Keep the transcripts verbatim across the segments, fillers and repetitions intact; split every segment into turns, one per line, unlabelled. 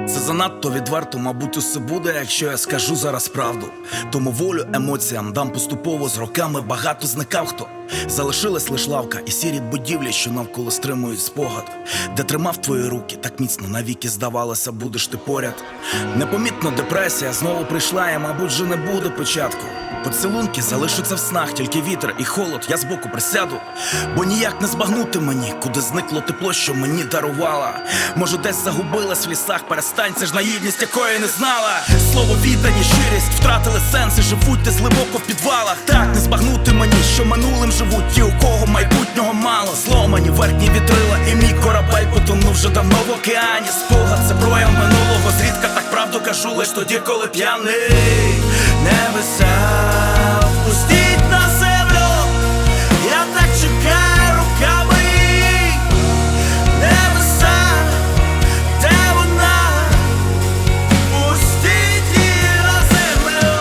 Це занадто відверто, мабуть, усе буде, якщо я скажу зараз правду. Тому волю емоціям дам поступово, з роками багато зникав хто. Залишилась лиш лавка і сірі будівлі, що навколо стримують спогад. Де тримав твої руки, так міцно навіки здавалося, будеш ти поряд. Непомітно депресія знову прийшла, і, мабуть, вже не буде початку. Поцілунки залишаться в снах, тільки вітер і холод, я збоку присяду. Бо ніяк не збагнути мені, куди зникло тепло, що мені дарувала. Може, десь загубилась в лісах, перестань, це ж наївність, якої не знала. Слово віддані, щирість втратили сенс і живуть десь глибоко в підвалах. Так, не збагнути мені, що минулим живуть ті, у кого майбутнього мало. Зломані верхні вітрила, і мій корабель потонув вже давно в океані. Спогад це прояв минулого, зрідка так правду кажу, лиш тоді, коли п'яний. Небеса впустіть на землю, я так чекаю руками. Небеса, де вона? Пустіть її на землю.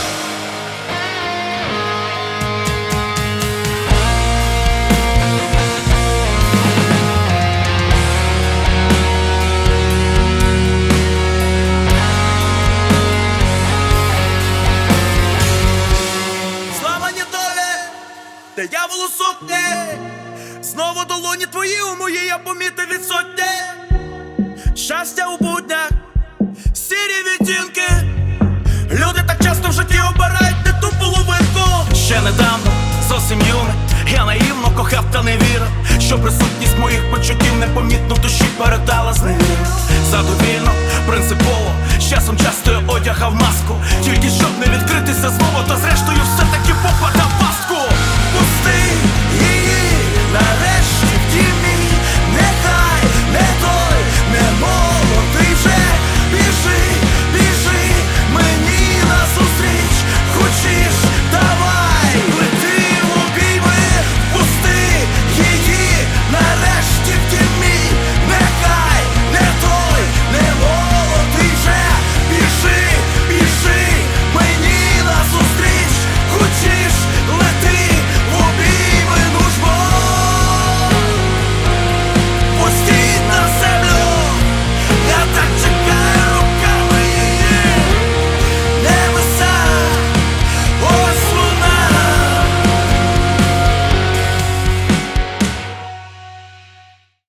Зламані долі, дияволу сотні, знову долоні твої у моїй, я помітив від сотні. Щастя у буднях, сірі відтінки. Люди так часто в житті обирають не ту половинку. Ще недавно, зовсім юний, я наївно кохав та не вірив, що присутність моїх почуттів непомітно в душі передала зневіру.